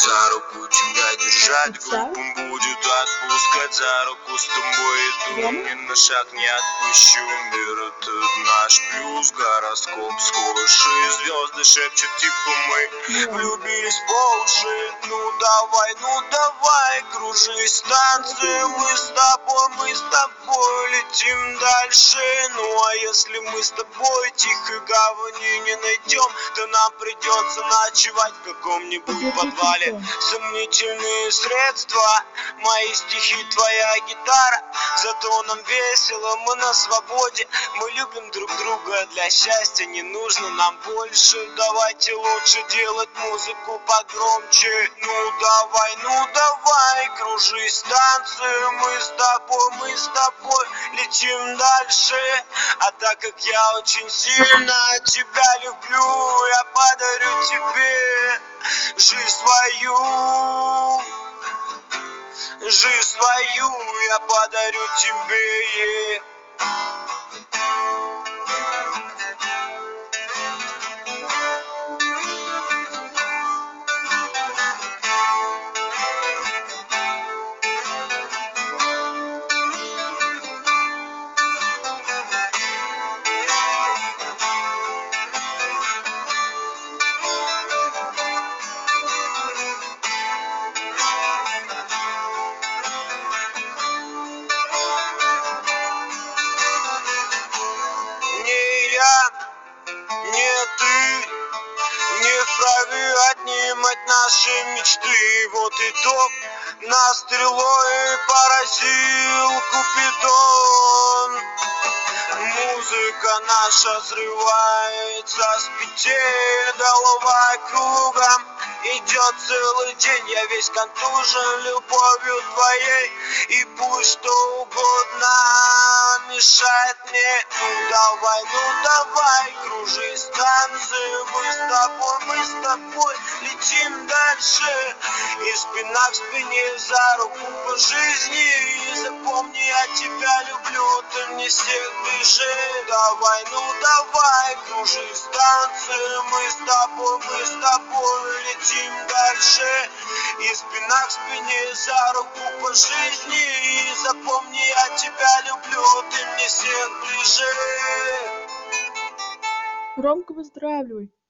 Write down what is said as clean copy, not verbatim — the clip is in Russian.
За руку тебя держать, Обещаю. глупым будет отпускать. За руку с тобой иду, ни на шаг не отпущу. Мир этот наш плюс, гороскоп схожий. Звезды шепчут типа мы влюбились по уши. Ну давай, кружись, танцуем. Мы с тобой летим дальше. Ну а если мы с тобой тихой гавани не найдем, то нам придется ночевать в каком-нибудь подвале. Сомнительные средства, мои стихи, твоя гитара. Зато нам весело, мы на свободе. Мы любим друг друга, для счастья не нужно нам больше. Давайте лучше делать музыку погромче. Ну давай, кружись, танцуем. Мы с тобой летим дальше. А так как я очень сильно тебя люблю, я подарю тебе жизнь свою. Жизнь свою я подарю тебе. Не ты, не вправе отнимать наши мечты. Вот итог, нас стрелой поразил Купидон. Музыка наша срывается с петель, голова кругом идет целый день. Я весь контужен любовью твоей, и пусть что угодно мешает мне. Ну давай, кружись, танцы. Мы с тобой летим дальше. И спина к спине, за руку по жизни. И запомни, я тебя люблю, ты мне всех ближе. Давай, кружись, танцы. Мы с тобой летим дальше. И спина к спине, за руку по жизни. И запомни, я тебя люблю, ты мне всех ближе. Громко выздоравливай.